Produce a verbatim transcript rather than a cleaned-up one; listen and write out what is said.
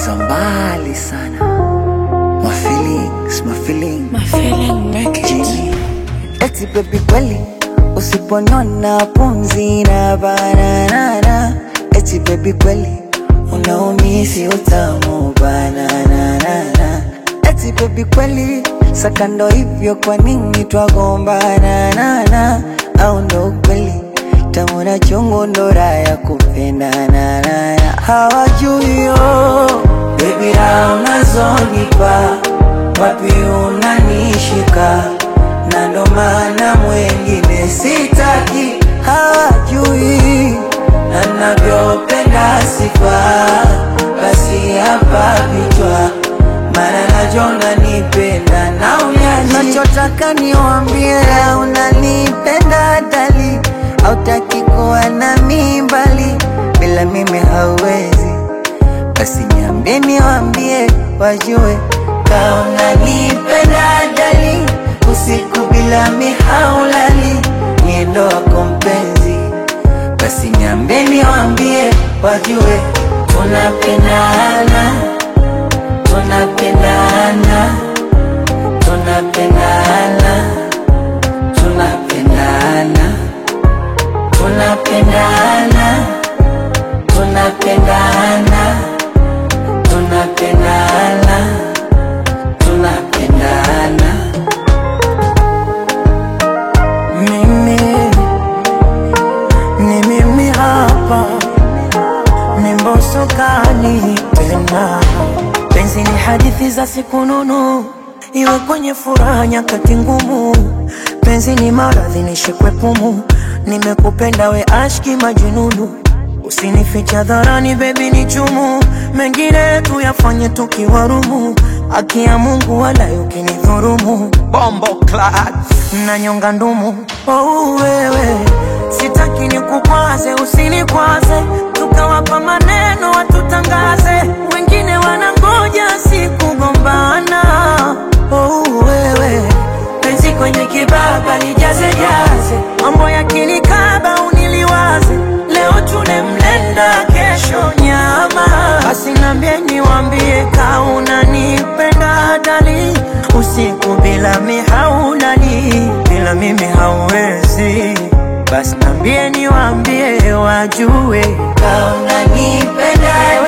za mbali sana. My feelings, my feelings, My feeling make it. Jimmy. Eti baby kweli usiponiona pumzi na banana. Eti baby kweli unaumisi utamu banana. Eti baby kweli sakando hivyo kwa nini twagombana na na. Au ndo kweli tamu na chungu ndo raya kupendana na hawajui yo. Baby raha unazonipa wapi unanishika, na ndo maana mwengine sitaki. Hawajui na navyopenda sifa, basi hapa vichwa mara najona nipenda na unyaji. Nachotaka niwambie unanipenda dali, hautaki kuwa na mimbali, bila mimi hauwezi. Basi niambie niwambie wajue ka unanipenda dali, usiku bila mihaulali, niendo wako mpenzi. Basi niambie niwambie wajue tunapendana, tunapendana, tunapendana, tunapendana, tunapendana, tunapendana, tunapendana, tunapendana. Mimi, ni mimi hapa, ni Mbosso kani tena. Penzi ni hadithi za siku nunu, iwe kwenye furaha nyakati ngumu. Penzi ni maradhi nishikwe pumu, nimekupenda we ashki majununu. Usinificha dharani baby ni chumu, mengine tuyafanye tukiwarumu. Haki ya Mungu wala ukinidhurumu, bombo clad na nyonga ndumu. Oh wewe, sitaki nikukwaze usinikwaze, tukawapa maneno watutangaze, wengine wanangoja sikugombana. Oh wewe, penzi kwenye kibaba lijaze jaze, mambo ya kinikaba uniliwaze, leo tune mlenda kesho nyama. Basi niambie niwambie ka unanipenda dali, usiku bila mihaulali, bila mimi hauwezi. Basi niambie niwambie wajue ka unanipenda